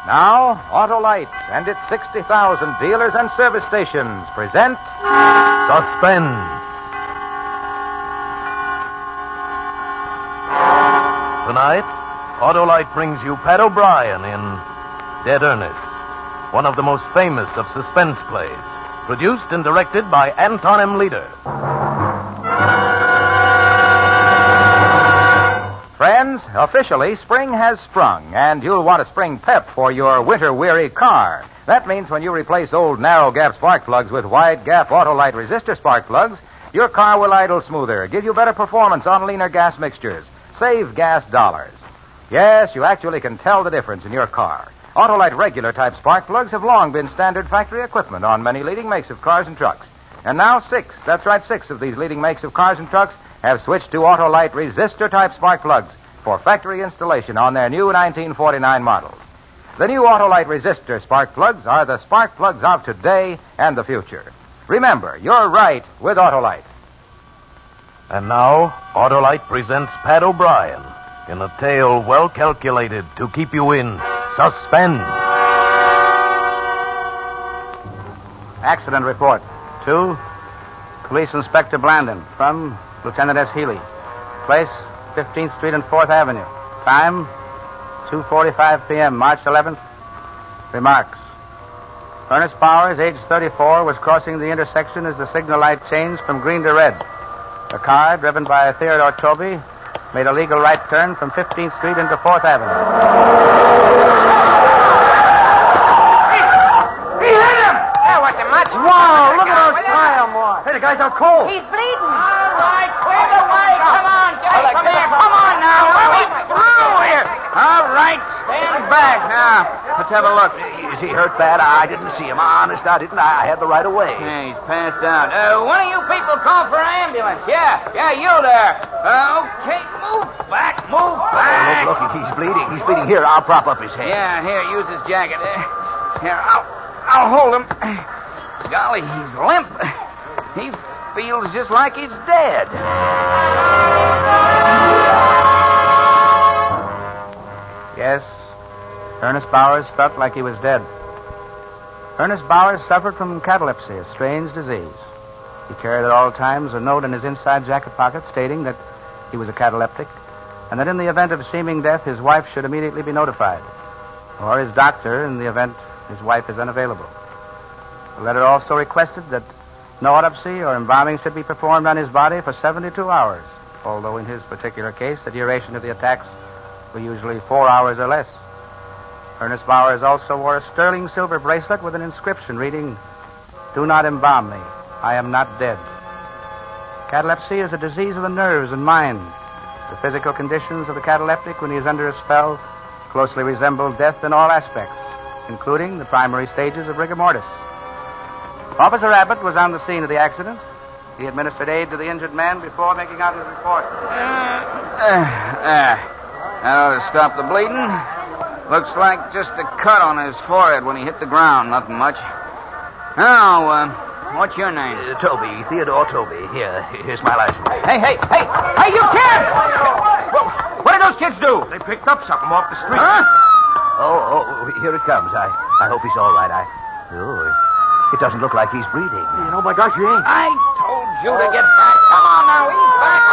Now, Autolite and its 60,000 dealers and service stations present Suspense. Tonight, Autolite brings you Pat O'Brien in Dead Earnest, one of the most famous of suspense plays, produced and directed by Anton M. Leader. Friends, officially, spring has sprung, and you'll want a spring pep for your winter-weary car. That means when you replace old narrow-gap spark plugs with wide-gap Autolite resistor spark plugs, your car will idle smoother, give you better performance on leaner gas mixtures, save gas dollars. Yes, you actually can tell the difference in your car. Autolite regular-type spark plugs have long been standard factory equipment on many leading makes of cars and trucks. And now six of these leading makes of cars and trucks have switched to Autolite resistor-type spark plugs for factory installation on their new 1949 models. The new Autolite resistor spark plugs are the spark plugs of today and the future. Remember, you're right with Autolite. And now, Autolite presents Pat O'Brien in a tale well calculated to keep you in suspense. Accident report. To Police Inspector Blandon from Lieutenant S. Healy. Place, 15th Street and 4th Avenue. Time, 2:45 p.m., March 11th. Remarks. Ernest Bowers, age 34, was crossing the intersection as the signal light changed from green to red. A car, driven by Theodore Toby, made a legal right turn from 15th Street into 4th Avenue. Wow, look at those tire marks. Hey, the guy's out cold. He's bleeding. All right, clear the way. Come on, Jake. Come here. Come on now. Hurry through here. All right, stand back. Now, let's have a look. Is he hurt bad? I didn't see him. Honest, I didn't. I had the right of way. Yeah, he's passed out. One of you people call for an ambulance. Yeah, you there. Okay, move back. Look, he's bleeding. He's bleeding. Here, I'll prop up his head. Yeah, here, use his jacket. Here, I'll hold him. Golly, he's limp. He feels just like he's dead. Yes, Ernest Bowers felt like he was dead. Ernest Bowers suffered from catalepsy, a strange disease. He carried at all times a note in his inside jacket pocket stating that he was a cataleptic, and that in the event of seeming death, his wife should immediately be notified, or his doctor in the event his wife is unavailable. The letter also requested that no autopsy or embalming should be performed on his body for 72 hours, although in his particular case, the duration of the attacks were usually 4 hours or less. Ernest Bowers also wore a sterling silver bracelet with an inscription reading, "Do not embalm me. I am not dead." Catalepsy is a disease of the nerves and mind. The physical conditions of the cataleptic when he is under a spell closely resemble death in all aspects, including the primary stages of rigor mortis. Officer Abbott was on the scene of the accident. He administered aid to the injured man before making out his report. That ought to stop the bleeding. Looks like just a cut on his forehead when he hit the ground. Nothing much. Now, what's your name? Toby, Theodore Toby. Here's my license. Hey, you kids! What did those kids do? They picked up something off the street. Huh? Oh, here it comes. I hope he's all right. It doesn't look like he's breathing. Oh, my gosh, he ain't. I told you to get back. Come on now, ease back.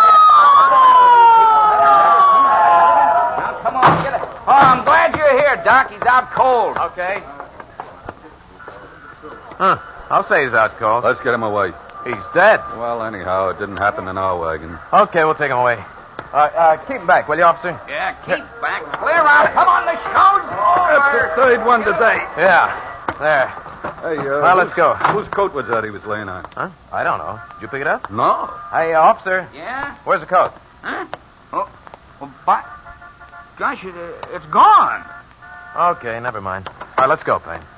Now, come on, get it. Oh, I'm glad you're here, Doc. He's out cold. Okay. I'll say he's out cold. Let's get him away. He's dead. Well, anyhow, it didn't happen in our wagon. Okay, we'll take him away. Keep him back, will you, officer? Yeah, keep back. Clear out. Come on, the show's over. That's the third one today. Yeah, there. Hey, Well, let's go. Whose coat was that he was laying on? Huh? I don't know. Did you pick it up? No. Hey, officer. Yeah? Where's the coat? Huh? Oh, by... Gosh, it's gone. Okay, never mind. All right, let's go, Payne.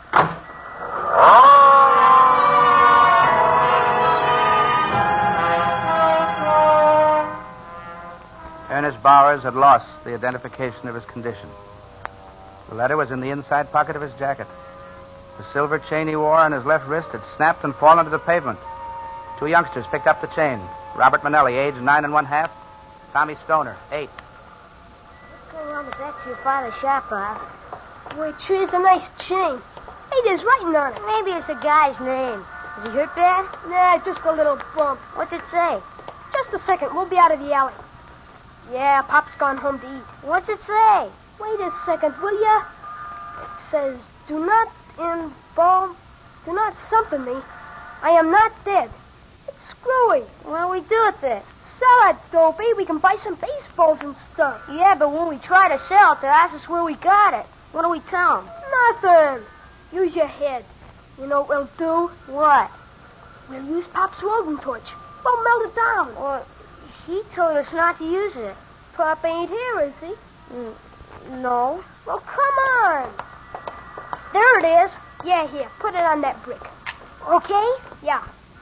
Ernest Bowers had lost the identification of his condition. The letter was in the inside pocket of his jacket. The silver chain he wore on his left wrist had snapped and fallen to the pavement. Two youngsters picked up the chain. Robert Manelli, age 9 1/2. Tommy Stoner, 8. Let's go around the back to your father's shop, Bob. Boy, it sure is a nice chain. Hey, there's writing on it. Maybe it's a guy's name. Is he hurt bad? Nah, just a little bump. What's it say? Just a second. We'll be out of the alley. Yeah, Pop's gone home to eat. What's it say? Wait a second, will ya? It says, do not something me. I am not dead. It's screwy. What'll we do with it? Sell it, Dopey. We can buy some baseballs and stuff. Yeah, but when we try to sell it, they'll ask us where we got it. What do we tell them? Nothing. Use your head. You know what we'll do? What? We'll use Pop's welding torch. We'll melt it down. Well, he told us not to use it. Pop ain't here, is he? No. Well, come on. There it is. Yeah, here. Put it on that brick. Okay? Yeah.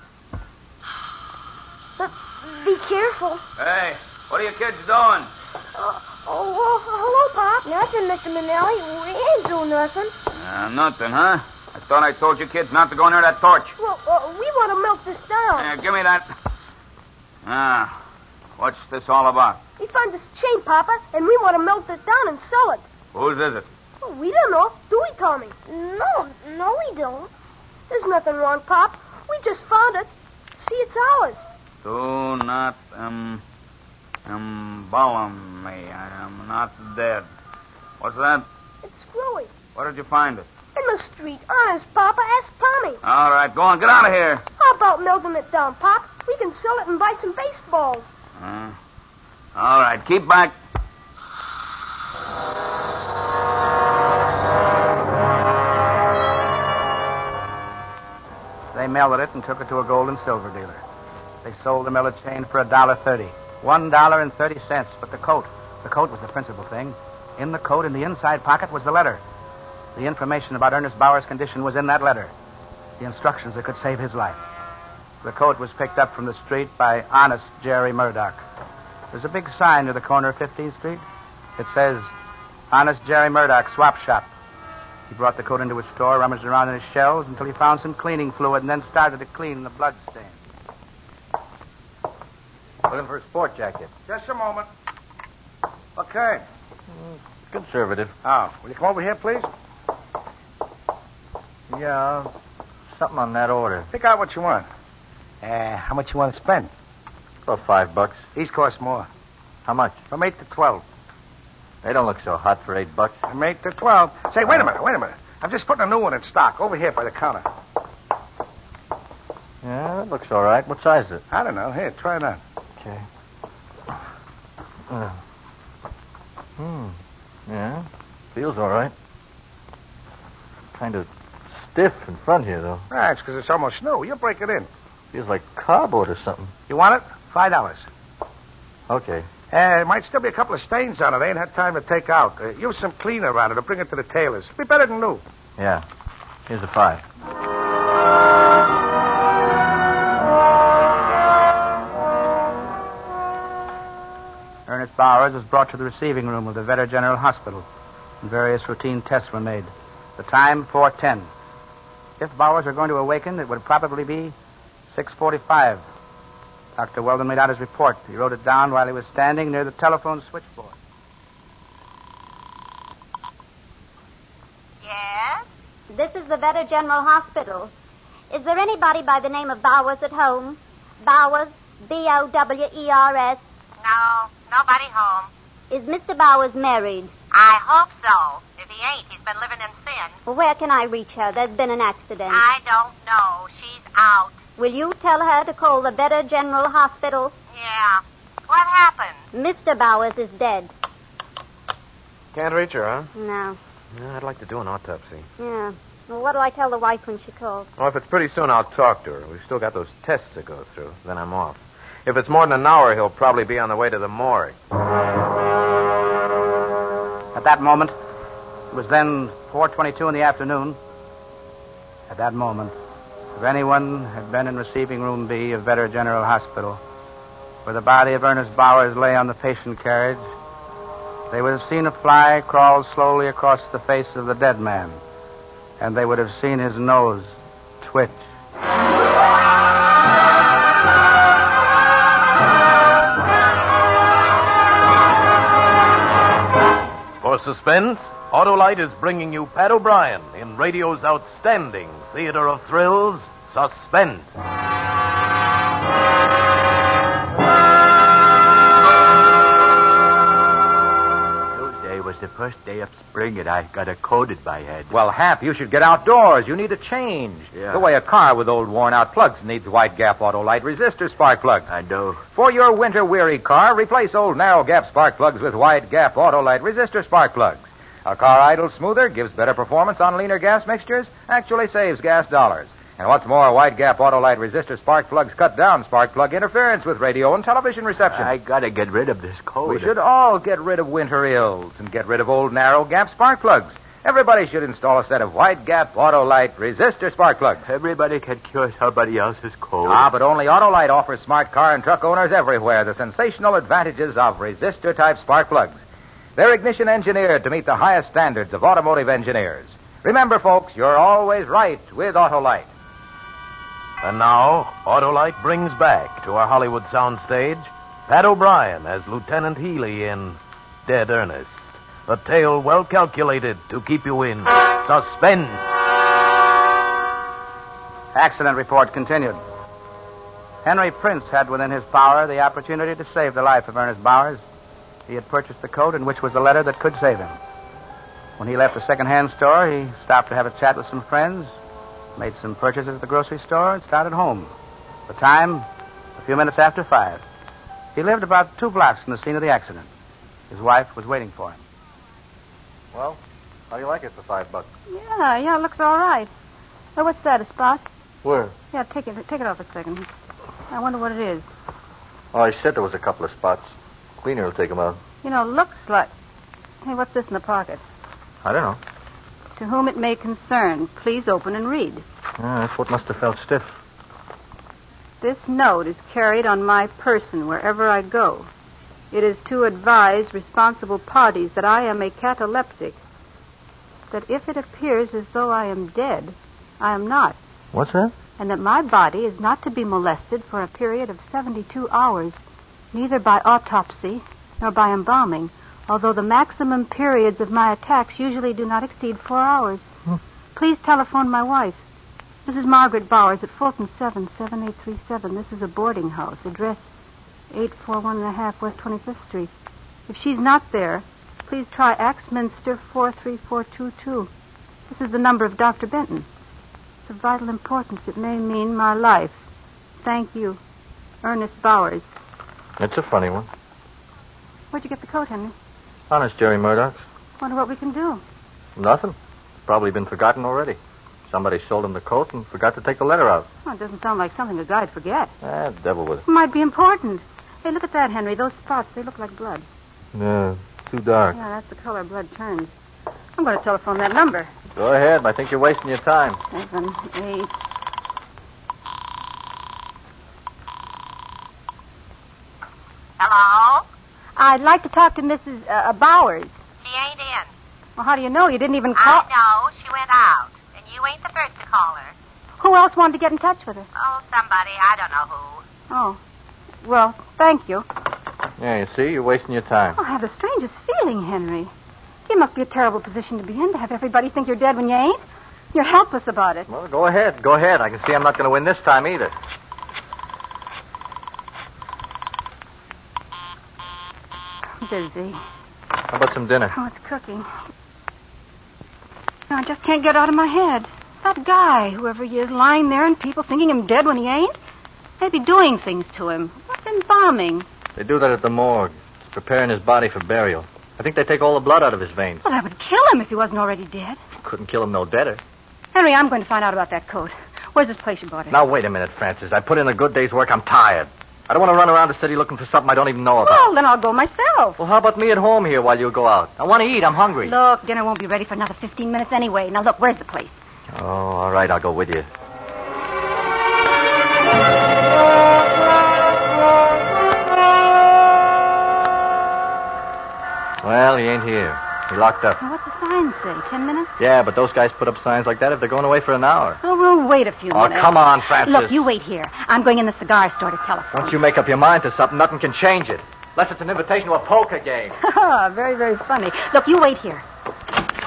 But be careful. Hey, what are you kids doing? Hello, Pop. Nothing, Mr. Manelli. We ain't doing nothing. Nothing, huh? I thought I told you kids not to go near that torch. Well, we want to melt this down. Give me that. What's this all about? We found this chain, Papa, and we want to melt it down and sell it. Whose is it? Well, we don't know. Do we, Tommy? No, we don't. There's nothing wrong, Pop. We just found it. See, it's ours. Do not, embalm me. I am not dead. What's that? It's screwy. Where did you find it? In the street. Honest, Papa. Ask Tommy. All right, go on. Get out of here. How about melting it down, Pop? We can sell it and buy some baseballs. All right, keep back. They melted it and took it to a gold and silver dealer. They sold the melted chain for $1.30. $1.30. But the coat was the principal thing. In the coat, in the inside pocket, was the letter. The information about Ernest Bauer's condition was in that letter. The instructions that could save his life. The coat was picked up from the street by Honest Jerry Murdoch. There's a big sign near the corner of 15th Street. It says, Honest Jerry Murdoch, swap shop. He brought the coat into his store, rummaged around in his shelves until he found some cleaning fluid and then started to clean the blood stain. Looking for a sport jacket. Just a moment. Okay. Conservative. Oh, will you come over here, please? Yeah, something on that order. Pick out what you want. How much you want to spend? About $5. These cost more. How much? From 8 to 12. They don't look so hot for $8. From 8 to 12. Say, wait a minute. I'm just putting a new one in stock over here by the counter. Yeah, that looks all right. What size is it? I don't know. Here, try that. Okay. Yeah, feels all right. Kind of stiff in front here, though. It's because it's almost new. You break it in. Feels like cardboard or something. You want it? $5. Okay. There might still be a couple of stains on it. I ain't had time to take out. Use some cleaner on it or bring it to the tailor's. It'll be better than new. Yeah. Here's a $5. Ernest Bowers was brought to the receiving room of the Vetter General Hospital, and various routine tests were made. The time, 4:10. If Bowers were going to awaken, it would probably be 6:45. Dr. Weldon made out his report. He wrote it down while he was standing near the telephone switchboard. Yes? This is the Vetter General Hospital. Is there anybody by the name of Bowers at home? Bowers, Bowers? No, nobody home. Is Mr. Bowers married? I hope so. If he ain't, he's been living in sin. Well, where can I reach her? There's been an accident. I don't know. She's out. Will you tell her to call the Vetter General Hospital? Yeah. What happened? Mr. Bowers is dead. Can't reach her, huh? No. Yeah, I'd like to do an autopsy. Yeah. Well, what'll I tell the wife when she calls? Well, if it's pretty soon, I'll talk to her. We've still got those tests to go through. Then I'm off. If it's more than an hour, he'll probably be on the way to the morgue. At that moment, it was then 4:22 in the afternoon. At that moment, if anyone had been in receiving room B of Vetter General Hospital, where the body of Ernest Bowers lay on the patient carriage, they would have seen a fly crawl slowly across the face of the dead man, and they would have seen his nose twitch. For suspense, Autolite is bringing you Pat O'Brien in radio's outstanding theater of thrills, Suspense. Tuesday was the first day of spring, and I got a cold in my head. Well, Hap, you should get outdoors. You need a change. Yeah. The way a car with old worn-out plugs needs White Gap Autolite resistor spark plugs. I know. For your winter-weary car, replace old narrow gap spark plugs with White Gap Autolite resistor spark plugs. A car idles smoother, gives better performance on leaner gas mixtures, actually saves gas dollars. And what's more, White Gap Autolite resistor spark plugs cut down spark plug interference with radio and television reception. I gotta get rid of this cold. We should all get rid of winter ills and get rid of old narrow gap spark plugs. Everybody should install a set of White Gap Autolite resistor spark plugs. Everybody can cure somebody else's cold. But only Autolite offers smart car and truck owners everywhere the sensational advantages of resistor-type spark plugs. They're ignition engineered to meet the highest standards of automotive engineers. Remember, folks, you're always right with Autolite. And now, Autolite brings back to our Hollywood soundstage Pat O'Brien as Lieutenant Healy in Dead Earnest. A tale well calculated to keep you in suspense. Accident report continued. Henry Prince had within his power the opportunity to save the life of Ernest Bowers. He had purchased the coat in which was the letter that could save him. When he left the second-hand store, he stopped to have a chat with some friends, made some purchases at the grocery store, and started home. The time, a few minutes after 5. He lived about 2 blocks from the scene of the accident. His wife was waiting for him. Well, how do you like it for $5? Yeah, it looks all right. Oh, what's that, a spot? Where? Yeah, take it off a second. I wonder what it is. Oh, I said there was a couple of spots. Cleaner will take them out. Looks like... Hey, what's this in the pocket? I don't know. To whom it may concern, please open and read. That's what must have felt stiff. This note is carried on my person wherever I go. It is to advise responsible parties that I am a cataleptic. That if it appears as though I am dead, I am not. What's that? And that my body is not to be molested for a period of 72 hours, neither by autopsy nor by embalming, although the maximum periods of my attacks usually do not exceed 4 hours. Please telephone my wife, Mrs. Margaret Bowers, at Fulton 7, 7837. This is a boarding house. Address 841.5 West 25th Street. If she's not there, please try Axminster 43422. This is the number of Dr. Benton. It's of vital importance. It may mean my life. Thank you. Ernest Bowers. It's a funny one. Where'd you get the coat, Henry? Honest, Jerry Murdoch's. Wonder what we can do. Nothing. Probably been forgotten already. Somebody sold him the coat and forgot to take the letter out. Well, it doesn't sound like something a guy'd forget. Devil with it. Might be important. Hey, look at that, Henry. Those spots, they look like blood. Yeah, too dark. Yeah, that's the color blood turns. I'm going to telephone that number. Go ahead. I think you're wasting your time. 7, 8... Hello? I'd like to talk to Mrs. Bowers. She ain't in. Well, how do you know? You didn't even call... I know. She went out. And you ain't the first to call her. Who else wanted to get in touch with her? Oh, somebody. I don't know who. Oh. Well, thank you. Yeah, you see, you're wasting your time. Oh, I have the strangest feeling, Henry. You must be a terrible position to be in, to have everybody think you're dead when you ain't. You're helpless about it. Well, go ahead. Go ahead. I can see I'm not going to win this time either. I'm busy. How about some dinner? Oh, it's cooking. No, I just can't get out of my head. That guy, whoever he is, lying there and people thinking him dead when he ain't. They'd be doing things to him. What's embalming? They do that at the morgue. It's preparing his body for burial. I think they take all the blood out of his veins. Well, that would kill him if he wasn't already dead. Couldn't kill him no deader. Henry, I'm going to find out about that coat. Where's this place you bought it? Now, wait a minute, Francis. I put in a good day's work. I'm tired. I don't want to run around the city looking for something I don't even know about. Well, then I'll go myself. Well, how about me at home here while you go out? I want to eat. I'm hungry. Look, dinner won't be ready for another 15 minutes anyway. Now, look, where's the place? Oh, all right. I'll go with you. Well, he ain't here. He locked up. Now, what's the sign say? 10 minutes? Yeah, but those guys put up signs like that if they're going away for an hour. Oh, we'll wait a few minutes. Oh, come on, Francis. Look, you wait here. I'm going in the cigar store to telephone. Once you make up your mind to something, nothing can change it. Unless it's an invitation to a poker game. Very, very funny. Look, you wait here.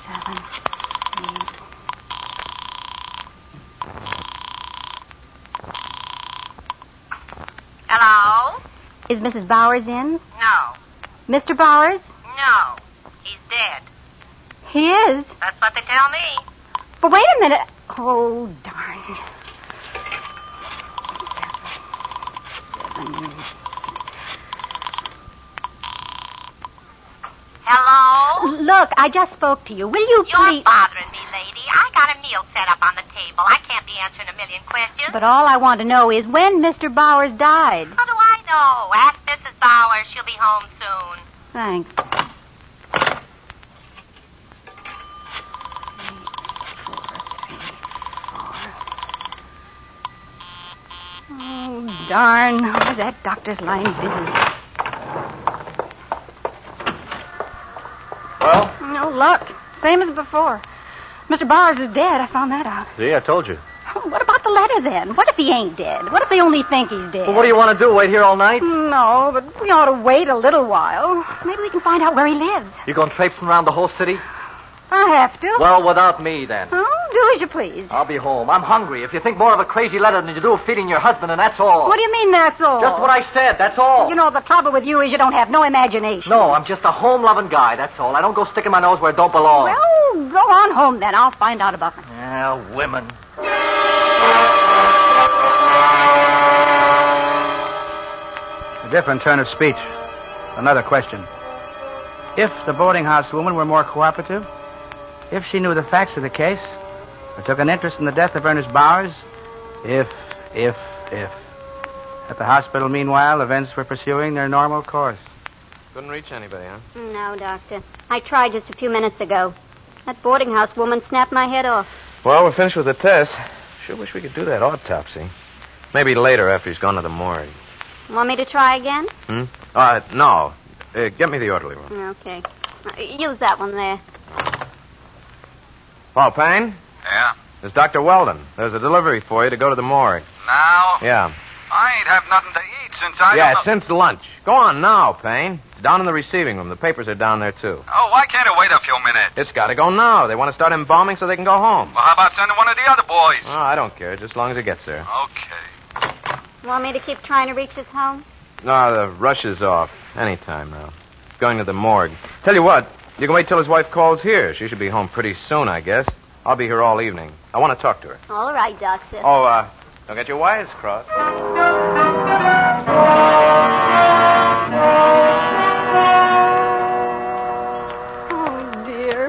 7, 8. Hello? Is Mrs. Bowers in? No. Mr. Bowers? No. He's dead. He is. That's what they tell me. But wait a minute. Oh, darn. 7. Hello? Look, I just spoke to you. Will you You're please... bothering me, lady. I got a meal set up on the table. I can't be answering a million questions. But all I want to know is when Mr. Bowers died. How do I know? Ask Mrs. Bowers. She'll be home soon. Thanks. 8, 4, 3, 4. Oh, darn. Oh, that doctor's line busy. Well? No luck. Same as before. Mr. Bowers is dead. I found that out. See, I told you. Oh, what about the letter, then? What if he ain't dead? What if they only think he's dead? Well, what do you want to do, wait here all night? No, but we ought to wait a little while. Maybe we can find out where he lives. You going traipsing around the whole city? I have to. Well, without me, then. Oh, do as you please. I'll be home. I'm hungry. If you think more of a crazy letter than you do of feeding your husband, and that's all. What do you mean that's all? Just what I said, that's all. You know, the trouble with you is you don't have no imagination. No, I'm just a home-loving guy, that's all. I don't go sticking my nose where it don't belong. Well, go on home, then. I'll find out about them. Yeah, women. A different turn of speech. Another question. If the boarding house woman were more cooperative, if she knew the facts of the case, or took an interest in the death of Ernest Bowers, if. At the hospital, meanwhile, events were pursuing their normal course. Couldn't reach anybody, huh? No, Doctor. I tried just a few minutes ago. That boarding house woman snapped my head off. Well, we're finished with the test. Sure wish we could do that autopsy. Maybe later after he's gone to the morgue. Want me to try again? No. Get me the orderly room. Okay. Use that one there. Paul Payne? Yeah? There's Dr. Weldon. There's a delivery for you to go to the morgue. Now? Yeah. I ain't have nothing to eat since I... Yeah, don't know... since lunch. Go on now, Payne. It's down in the receiving room. The papers are down there, too. Oh, why can't it wait a few minutes? It's got to go now. They want to start embalming so they can go home. Well, how about sending one of the other boys? Oh, I don't care, just as long as it gets there. Okay. Want me to keep trying to reach his home? No, the rush is off. Anytime now. Going to the morgue. Tell you what, you can wait till his wife calls here. She should be home pretty soon, I guess. I'll be here all evening. I want to talk to her. All right, Doctor. Oh, don't get your wires crossed. Oh, dear.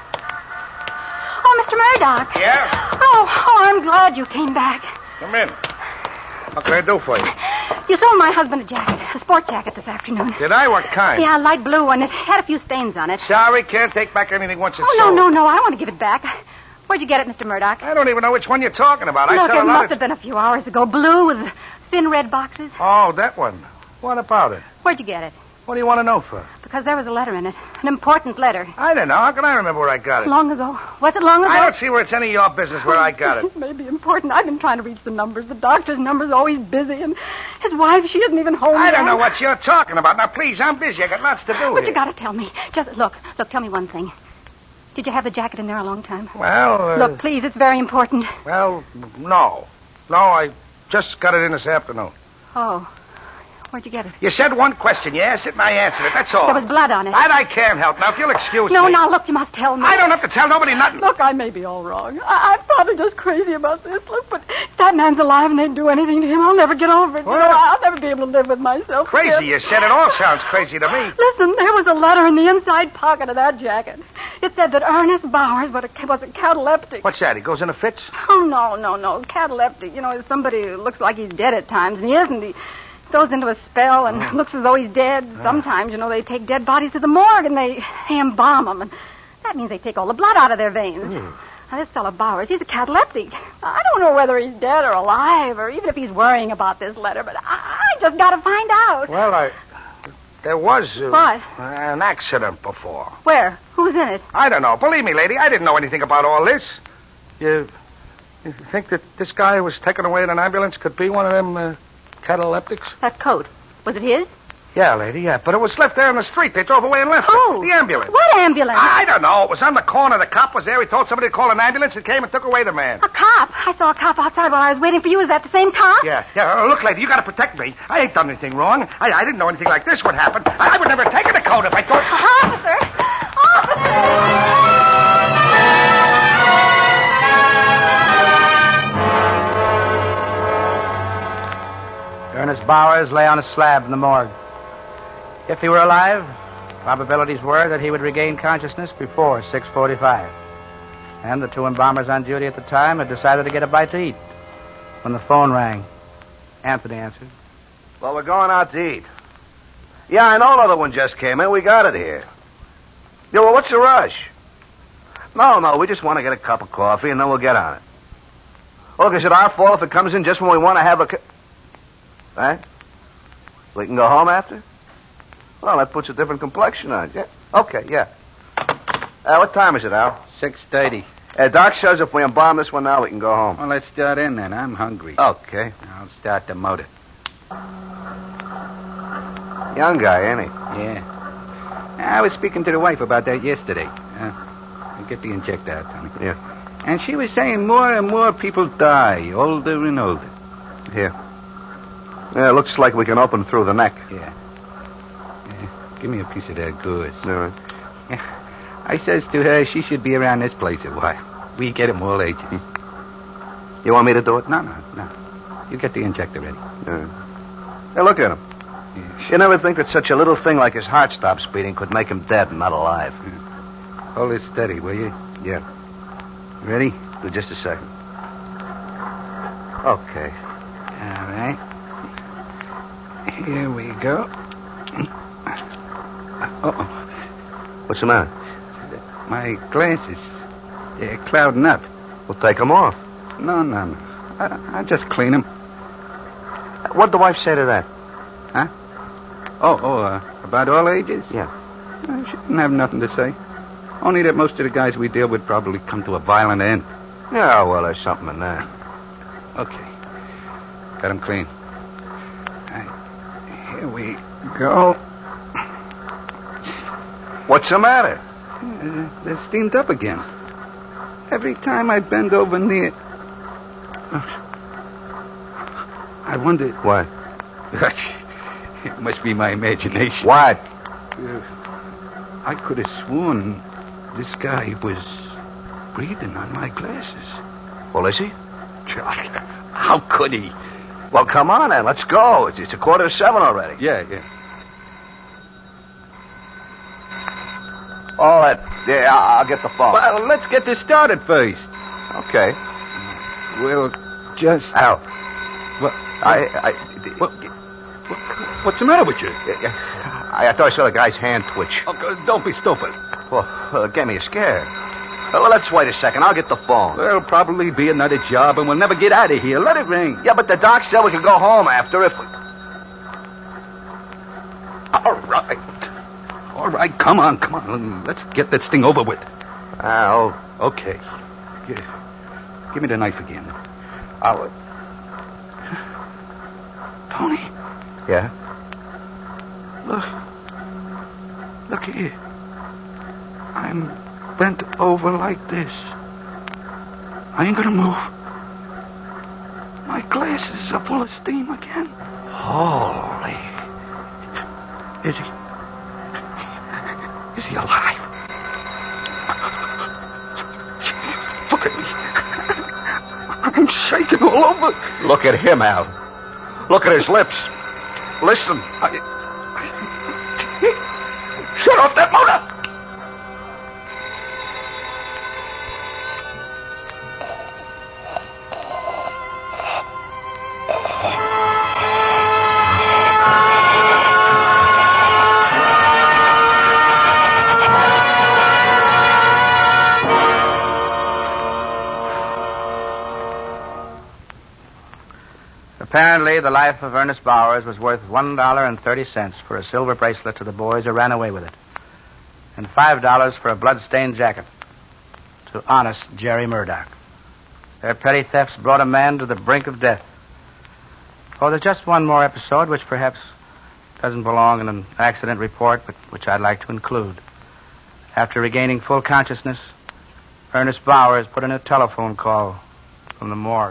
Oh, Mr. Murdoch. Yeah? Oh, I'm glad you came back. Come in. What can I do for you? You sold my husband a jacket, a sport jacket this afternoon. Did I? What kind? Yeah, light blue, and it had a few stains on it. Sorry, can't take back anything once it's Oh, sold. no, I want to give it back. Where'd you get it, Mr. Murdoch? I don't even know which one you're talking about. Look, I saw it a lot must of... have been a few hours ago. Blue with thin red boxes. Oh, that one. What about it? Where'd you get it? What do you want to know for? Because there was a letter in it. An important letter. I don't know. How can I remember where I got it? Long ago. Was it long ago? I don't see where it's any of your business where I got it. It may be important. I've been trying to reach the numbers. The doctor's number's always busy, and his wife, she isn't even home I yet. don't know what you're talking about. Now, please, I'm busy. I got lots to do But here. you gotta tell me. Just look, tell me one thing. Did you have the jacket in there a long time? Well, Look, please, it's very important. Well, no. No, I just got it in this afternoon. Oh. Where'd you get it? You said one question. You asked it, and I answered it. That's all. There was blood on it. That I can't help. Now, if you'll excuse No, me. now, look, you must tell me. I don't have to tell nobody nothing. Look, I may be all wrong. I'm probably just crazy about this. Look, but if that man's alive and they'd do anything to him, I'll never get over it. You know, I'll never be able to live with myself. Crazy, again. you said. It all sounds crazy to me. Listen, there was a letter in the inside pocket of that jacket. It said that Ernest Bowers was a cataleptic. What's that? He goes into fits? Oh, no. Cataleptic. You know, somebody who looks like he's dead at times, and he isn't. He goes into a spell and looks as though he's dead. Sometimes, you know, they take dead bodies to the morgue and they embalm them. And that means they take all the blood out of their veins. Now, this fellow Bowers, he's a cataleptic. I don't know whether he's dead or alive or even if he's worrying about this letter, but I just got to find out. Well, there was What? An accident before. Where? Who's in it? I don't know. Believe me, lady, I didn't know anything about all this. You think that this guy who was taken away in an ambulance could be one of them cataleptics? That coat. Was it his? Yeah, lady, yeah. But it was left there in the street. They drove away and left Who? it. The ambulance. What ambulance? I don't know. It was on the corner. The cop was there. He told somebody to call an ambulance and came and took away the man. A cop? I saw a cop outside while I was waiting for you. Is that the same cop? Yeah. Look, lady, you got to protect me. I ain't done anything wrong. I didn't know anything like this would happen. I would never have taken a coat if I thought... Officer! Ernest Bowers lay on a slab in the morgue. If he were alive, probabilities were that he would regain consciousness before 6:45. And the two embalmers on duty at the time had decided to get a bite to eat. When the phone rang, Anthony answered. Well, we're going out to eat. Yeah, I know another one just came in. We got it here. Yeah, well, what's the rush? No, we just want to get a cup of coffee, and then we'll get on it. Look, is it our fault if it comes in just when we want to have a... Right? We can go home after? Well, that puts a different complexion on it. Yeah. Okay, yeah. What time is it, Al? 6:30. Doc says if we embalm this one now, we can go home. Well, let's start in then. I'm hungry. Okay. I'll start the motor. Young guy, ain't he? Yeah. I was speaking to the wife about that yesterday. Get the injector out, Tony. Yeah. And she was saying more and more people die, older and older. Here. Yeah, looks like we can open through the neck. Yeah. Give me a piece of that gauze. All right. Yeah. I says to her she should be around this place a while. We get 'em all ages. You want me to do it? No. You get the injector ready. Hey, look at him. Yeah. You never think that such a little thing like his heart stops beating could make him dead and not alive. Yeah. Hold it steady, will you? Yeah. Ready? Just a second. Okay. All right. Here we go. Uh-oh. What's the matter? My glasses. They're clouding up. Well, take them off. No. I'll just clean them. What'd the wife say to that? Huh? About all ages? Yeah. She didn't have nothing to say. Only that most of the guys we deal with probably come to a violent end. Yeah, well, there's something in that. Okay. Got them clean. Here we go. What's the matter? They're steamed up again. Every time I bend over near... I wonder... What? It must be my imagination. What? I could have sworn this guy was breathing on my glasses. Well, is he? How could he? Well, come on, then. Let's go. It's 6:45 already. Yeah. All that. Yeah, I'll get the phone. Well, let's get this started first. Okay. We'll just... Al. What? What's the matter with you? I thought I saw the guy's hand twitch. Oh, don't be stupid. Well, it gave me a scare. Well, let's wait a second. I'll get the phone. There'll probably be another job, and we'll never get out of here. Let it ring. Yeah, but the doc said we could go home after if we... All right, come on. Let's get this thing over with. Al. Okay. Give me the knife again. Tony? Yeah? Look here. I'm bent over like this. I ain't gonna move. My glasses are full of steam again. Holy. Is he alive? Look at me. I'm shaking all over. Look at him, Al. Look at his lips. Listen. Shut off that motor! Apparently, the life of Ernest Bowers was worth $1.30 for a silver bracelet to the boys who ran away with it, and $5 for a blood-stained jacket to honest Jerry Murdoch. Their petty thefts brought a man to the brink of death. Oh, there's just one more episode, which perhaps doesn't belong in an accident report, but which I'd like to include. After regaining full consciousness, Ernest Bowers put in a telephone call from the morgue.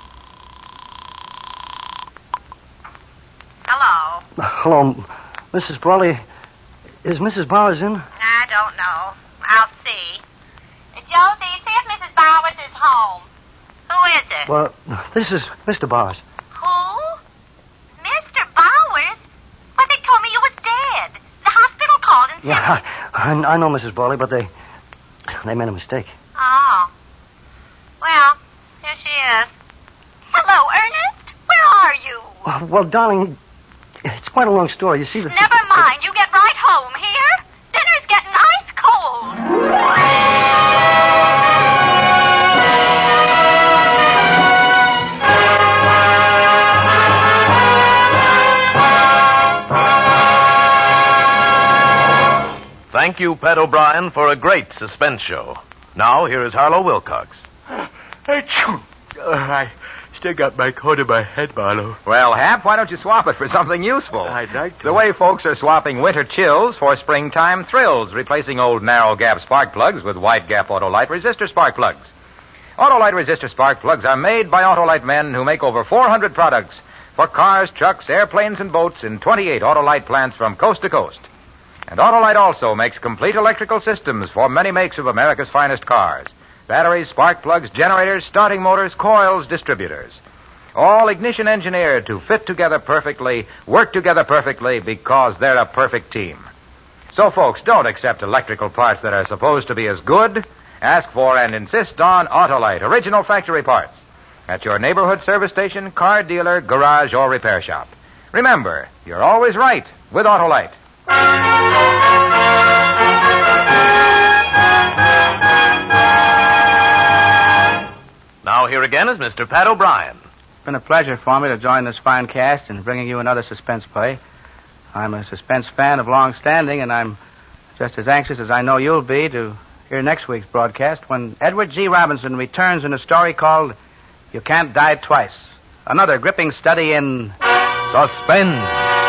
Hello. Hello, Mrs. Brawley. Is Mrs. Bowers in? I don't know. I'll see. Josie, see if Mrs. Bowers is home. Who is it? Well, this is Mr. Bowers. Who? Mr. Bowers? Why, they told me you was dead. The hospital called and said... Yeah, I know, Mrs. Brawley, but they made a mistake. Oh. Well, here she is. Hello, Ernest. Where are you? Well, darling, it's quite a long story. You see, Never mind. You get right home, here? Dinner's getting ice cold. Thank you, Pat O'Brien, for a great suspense show. Now, here is Harlow Wilcox. I still got my coat in my head, Marlowe. Well, Hap, why don't you swap it for something useful? I'd like to. The way folks are swapping winter chills for springtime thrills, replacing old narrow gap spark plugs with wide gap Autolite resistor spark plugs. Autolite resistor spark plugs are made by Autolite men who make over 400 products for cars, trucks, airplanes, and boats in 28 Autolite plants from coast to coast. And Autolite also makes complete electrical systems for many makes of America's finest cars. Batteries, spark plugs, generators, starting motors, coils, distributors. All ignition engineered to fit together perfectly, work together perfectly, because they're a perfect team. So, folks, don't accept electrical parts that are supposed to be as good. Ask for and insist on Autolite, original factory parts, at your neighborhood service station, car dealer, garage, or repair shop. Remember, you're always right with Autolite. Now, here again is Mr. Pat O'Brien. It's been a pleasure for me to join this fine cast in bringing you another suspense play. I'm a suspense fan of long standing, and I'm just as anxious as I know you'll be to hear next week's broadcast when Edward G. Robinson returns in a story called You Can't Die Twice. Another gripping study in suspense.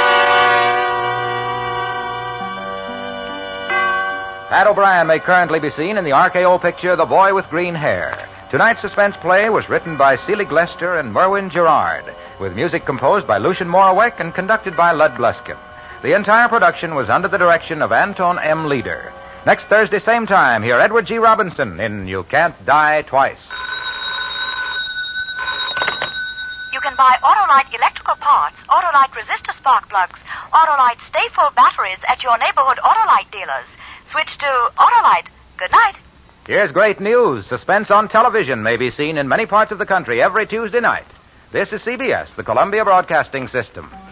Pat O'Brien may currently be seen in the RKO picture The Boy with Green Hair. Tonight's suspense play was written by Celie Glester and Merwin Gerard, with music composed by Lucian Moraweck and conducted by Lud Bluskin. The entire production was under the direction of Anton M. Leader. Next Thursday, same time, hear Edward G. Robinson in You Can't Die Twice. You can buy Autolite electrical parts, Autolite resistor spark plugs, Autolite stay-full batteries at your neighborhood Autolite dealers. Switch to Autolite. Good night. Here's great news. Suspense on television may be seen in many parts of the country every Tuesday night. This is CBS, the Columbia Broadcasting System.